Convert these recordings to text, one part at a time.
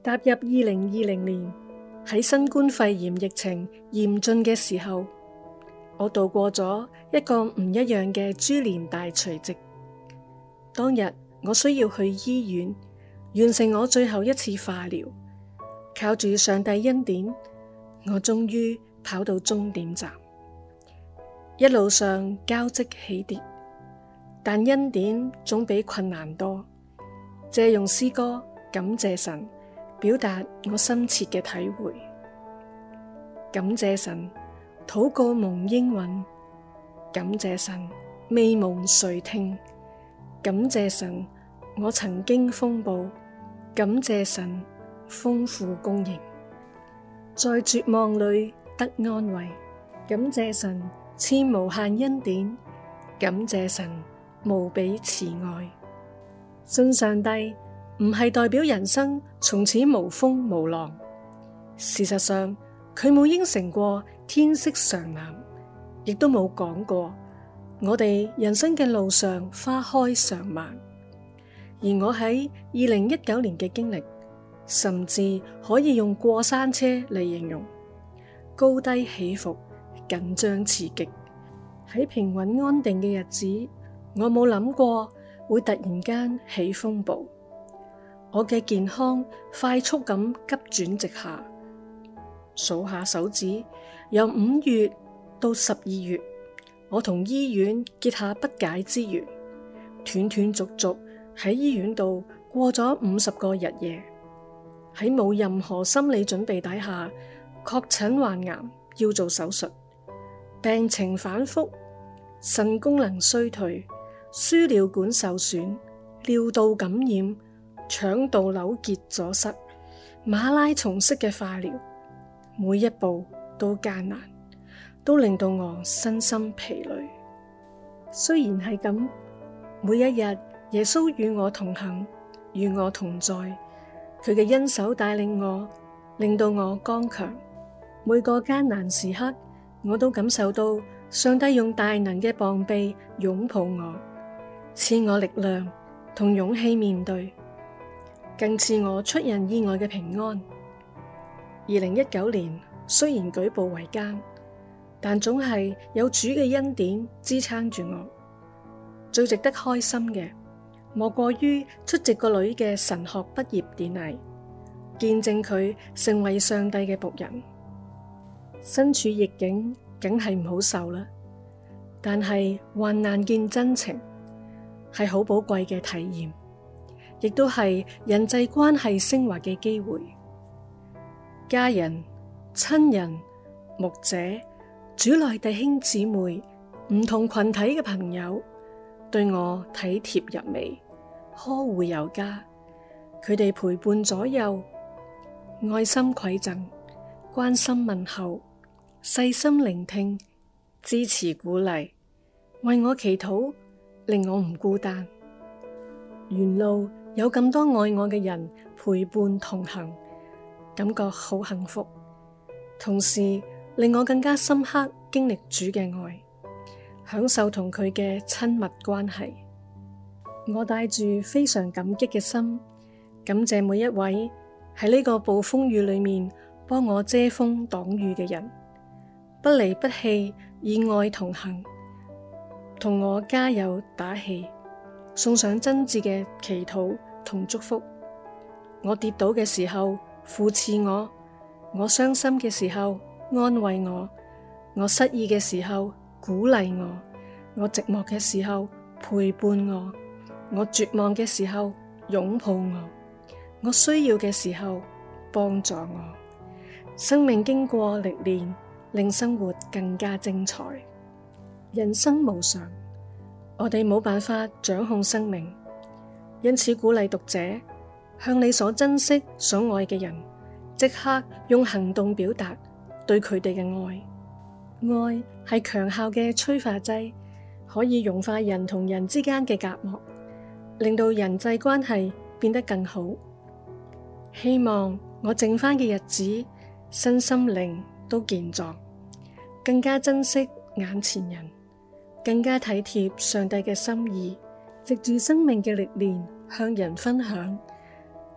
踏入2020年，喺新冠肺炎疫情嚴峻嘅時候，我度過咗一個唔一樣嘅豬年大除夕。當日我需要去醫院完成我最後一次化療，靠住上帝恩典，我終於跑到終點站。一路上交織起跌，但恩典總比困難多。借用詩歌感謝神，表達我深切嘅體會。感謝神，禱告蒙應允；感謝神，未蒙垂聽；感謝神，我曾經風暴；感謝神，豐富供應，在絕望裏得安慰；感謝神，賜無限恩典；感謝神，無比慈愛。信上帝唔係代表人生從此無風無浪，事實上佢冇應承過天色常藍，亦都冇講過我哋人生嘅路上花開常漫。而我喺2019年嘅經歷，甚至可以用過山車嚟形容，高低起伏，緊張刺激。喺平穩安定嘅日子，我冇諗過會突然間起風暴。我嘅健康快速咁急轉直下，數下手指，由5月到12月，我同醫院結下不解之緣，斷斷續續喺醫院度過咗50個日夜，喺冇任何心理準備底下，確診患癌要做手術，病情反覆，腎功能衰退，輸尿管受損，尿道感染，腸道扭結阻塞，馬拉松式嘅化療，每一步都艱難，都令到我身心疲累。雖然係咁，每一日耶穌與我同行，與我同在，佢嘅恩手帶領我，令到我剛強。每個艱難時刻，我都感受到上帝用大能嘅膀臂擁抱我，賜我力量同勇氣面對，更賜我出人意外嘅平安。2019年雖然舉步維艱，但總係有主嘅恩典支撐住我。最值得開心嘅，莫過於出席個女嘅神學畢業典禮，見證佢成為上帝嘅僕人。身處逆境，梗係唔好受啦，但係患難見真情，係好寶貴嘅體驗，亦都係人際關係升華嘅機會。家人、親人、牧者、主內弟兄姊妹、唔同群體嘅朋友，對我體貼入微，呵護有加。佢哋陪伴左右，愛心饋贈，關心問候，細心聆聽，支持鼓勵，為我祈禱，令我唔孤單。沿路有咁多愛我嘅人陪伴同行，感覺好幸福，同時令我更加深刻經歷主嘅愛，享受同佢嘅親密關係。我帶住非常感激嘅心，感謝每一位喺呢個暴風雨裏面幫我遮風擋雨嘅人，不離不棄，以愛同行，同我加油打氣，送上真摯嘅祈禱同祝福。我跌倒嘅時候扶持我，我傷心嘅時候安慰我，我失意嘅時候鼓勵我，我寂寞嘅時候陪伴我，我絕望嘅時候擁抱我，我需要嘅時候幫助我。生命經過歷練，令生活更加精彩。人生無常，我哋冇辦法掌控生命，因此鼓勵讀者向你所珍惜、所愛嘅人，即刻用行動表達對佢哋嘅愛。愛係強效嘅催化劑，可以融化人同人之間嘅隔膜，令到人際關係變得更好。希望我剩返嘅日子，身心靈都健壯，更加珍惜眼前人，更加體貼上帝嘅心意，藉住生命嘅歷練向人分享，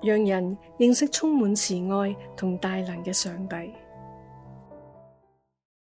讓人認識充滿慈愛同大能嘅上帝。